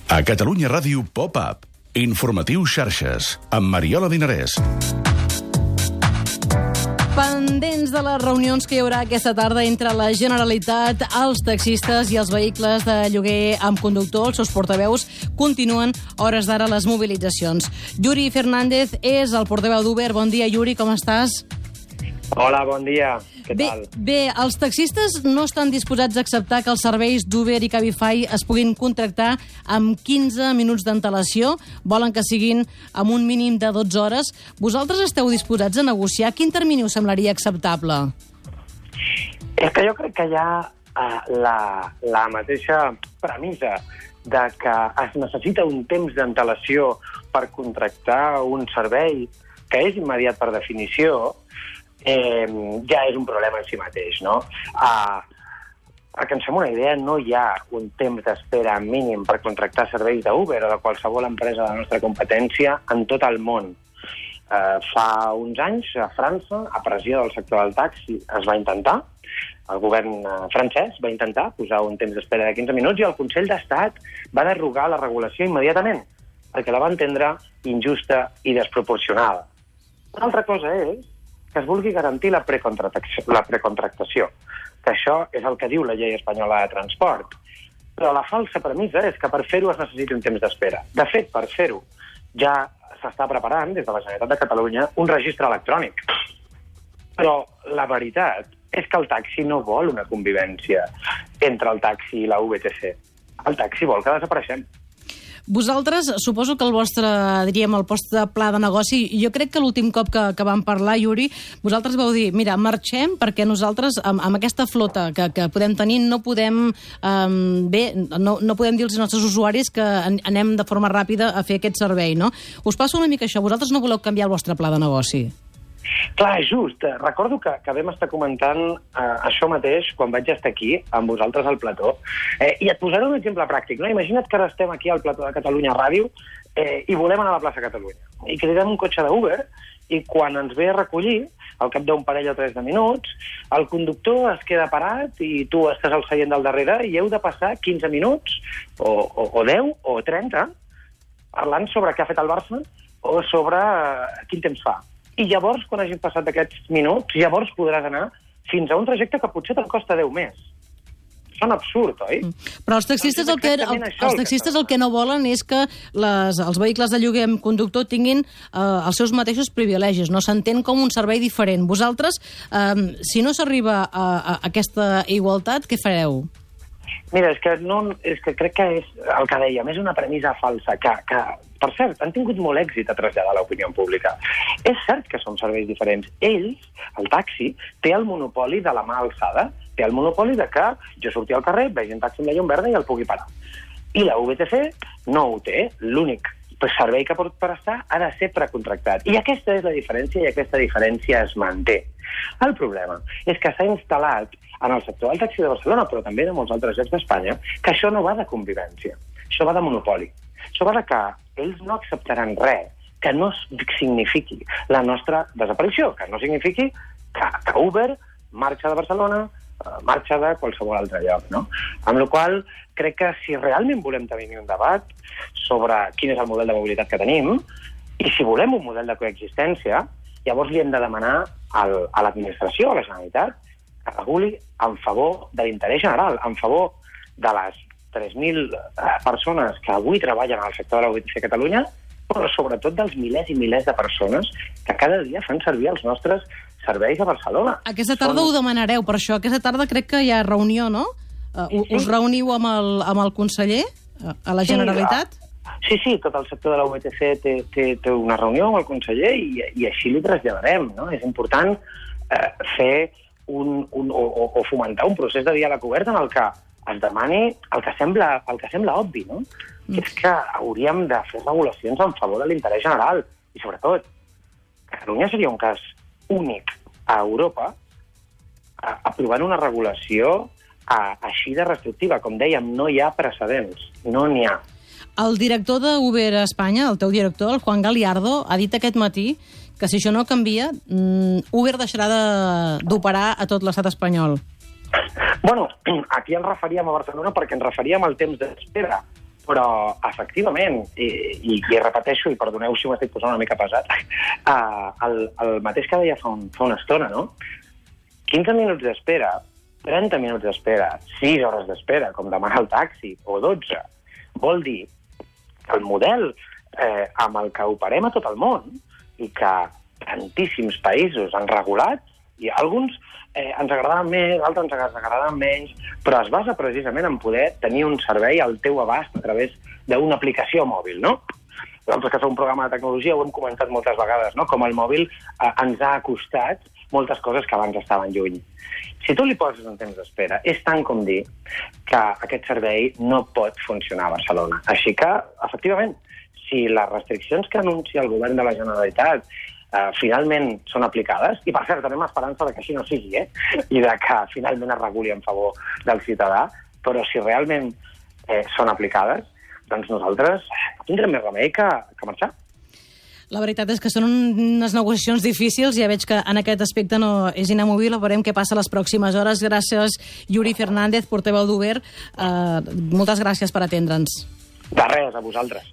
A Catalunya Ràdio Pop-Up. Informatiu Xarxes, amb Mariola Dinarès. Pendents de les reunions que hi haurà aquesta tarda entre la Generalitat, els taxistes i els vehicles de lloguer amb conductor, els seus portaveus, continuen hores d'ara les mobilitzacions. Yuri Fernández és el portaveu d'Uber. Bon dia, Yuri, com estàs? Hola, bon dia. Què tal? Bé, els taxistes no estan disposats a acceptar que els serveis d'Uber i Cabify es puguin contractar amb 15 minuts d'antelació. Volen que siguin amb un mínim de 12 hores. Vosaltres esteu disposats a negociar? Quin termini us semblaria acceptable? És que jo crec que hi ha la mateixa premissa de que es necessita un temps d'antelació per contractar un servei que és immediat per definició. Ja és un problema en si mateix, no? Perquè ens fem una idea, no hi ha un temps d'espera mínim per contractar serveis d'Uber o de qualsevol empresa de la nostra competència en tot el món. Fa uns anys, a França, a pressió del sector del taxi, es va intentar, el govern francès va intentar posar un temps d'espera de 15 minuts i el Consell d'Estat va derogar la regulació immediatament, perquè la va entendre injusta i desproporcionada. Una altra cosa és que es vulgui garantir la precontractació, que això és el que diu la llei espanyola de transport. Però la falsa premissa és que per fer-ho es necessiti un temps d'espera. De fet, per fer-ho ja s'està preparant, des de la Generalitat de Catalunya, un registre electrònic. Però la veritat és que el taxi no vol una convivència entre el taxi i la VTC. El taxi vol que desapareixem. Vosaltres, suposo que el vostre, diríem, el vostre pla de negoci, jo crec que l'últim cop que vam parlar, Yuri, vosaltres vau dir, mira, marxem perquè nosaltres, amb aquesta flota que podem tenir, no podem no podem dir als nostres usuaris que anem de forma ràpida a fer aquest servei, no? Us passa una mica això, vosaltres no voleu canviar el vostre pla de negoci? Clar, just. Recordo que vam estar comentant això mateix quan vaig estar aquí, amb vosaltres al plató. I et posaré un exemple pràctic. No? Imagina't que ara estem aquí al plató de Catalunya Ràdio i volem anar a la plaça Catalunya. I cridem un cotxe d'Uber i quan ens ve a recollir, al cap d'un parell o 3 de minuts, el conductor es queda parat i tu estàs al seient del darrere i heu de passar 15 minuts, o 10, o 30, parlant sobre què ha fet el Barça o sobre quin temps fa. I llavors, quan hagin passat aquests minuts, llavors podràs anar fins a un trajecte que potser te'n costa 10 més. Són absurd, oi? Però els taxistes el que no volen és que els vehicles de lloguer amb conductor tinguin els seus mateixos privilegis. No s'entén com un servei diferent. Vosaltres, si no s'arriba a aquesta igualtat, què fareu? Mira, és que crec que és el que dèiem, és una premissa falsa, que per cert, han tingut molt èxit a traslladar a l'opinió pública. És cert que són serveis diferents. Ells, el taxi, té el monopoli de la mà alçada, té el monopoli de que jo surti al carrer, vegi un taxi amb la llum verda i el pugui parar. I la VTC no ho té. L'únic servei que pot prestar ha de ser precontractat. I aquesta és la diferència, i aquesta diferència es manté. El problema és que s'ha instal·lat en el sector del taxi de Barcelona, però també de molts altres llocs d'Espanya, que això no va de convivència, això va de monopoli. Això va de que ells no acceptaran res que no signifiqui la nostra desaparició, que no signifiqui que Uber marxa de Barcelona, marxa de qualsevol altre lloc, no? Amb la qual cosa, crec que si realment volem tenir un debat sobre quin és el model de mobilitat que tenim, i si volem un model de coexistència, llavors li hem de demanar a l'administració, a la Generalitat, que reguli en favor de l'interès general, en favor de les 3.000 persones que avui treballen al sector de la VTC a Catalunya, però sobretot dels milers i milers de persones que cada dia fan servir els nostres serveis a Barcelona. Aquesta tarda ho demanareu, per això. Aquesta tarda crec que hi ha reunió, no? Us reuniu amb el conseller a la Generalitat? Sí, tot el sector de la VTC té una reunió amb el conseller i així li traslladarem, no? És important fer o fomentar un procés de diàleg obert en el que es demani el que sembla obvi, no? Que és que hauríem de fer regulacions en favor de l'interès general. I sobretot, Catalunya seria un cas únic a Europa aprovant una regulació així de restrictiva. Com dèiem, no hi ha precedents, no n'hi ha. El director d'Uber a Espanya, el teu director, el Juan Galiardo, ha dit aquest matí que si això no canvia, Uber deixarà d'operar a tot l'estat espanyol. Bueno, aquí ens referíem a Barcelona perquè ens referíem al temps d'espera, Però, efectivament, i repeteixo, i perdoneu si m'estic posant una mica pesat, el mateix que deia fa una estona, no? 15 minuts d'espera, 30 minuts d'espera, 6 hores d'espera, com demana el taxi, o 12, vol dir que el model amb el que operem a tot el món i que tantíssims països han regulat, i alguns ens agradaven més, altres ens agradaven menys, però es basa precisament en poder tenir un servei al teu abast a través d'una aplicació mòbil, no? Nosaltres que som un programa de tecnologia ho hem comentat moltes vegades, no? Com el mòbil ens ha acostat moltes coses que abans estaven lluny. Si tu li poses un temps d'espera, és tant com dir que aquest servei no pot funcionar a Barcelona. Així que, efectivament, si les restriccions que anuncia el govern de la Generalitat finalment són aplicades, i per cert, tenim esperança de que així no sigui, i de que finalment es reguli en favor del ciutadà, però si realment són aplicades, doncs nosaltres no tindrem més remei que marxar. La veritat és que són unes negociacions difícils, ja veig que en aquest aspecte no és inamovible, veurem què passa les pròximes hores. Gràcies, Yuri Fernández, portaveu d'Uber. Moltes gràcies per atendre'ns. De res, a vosaltres.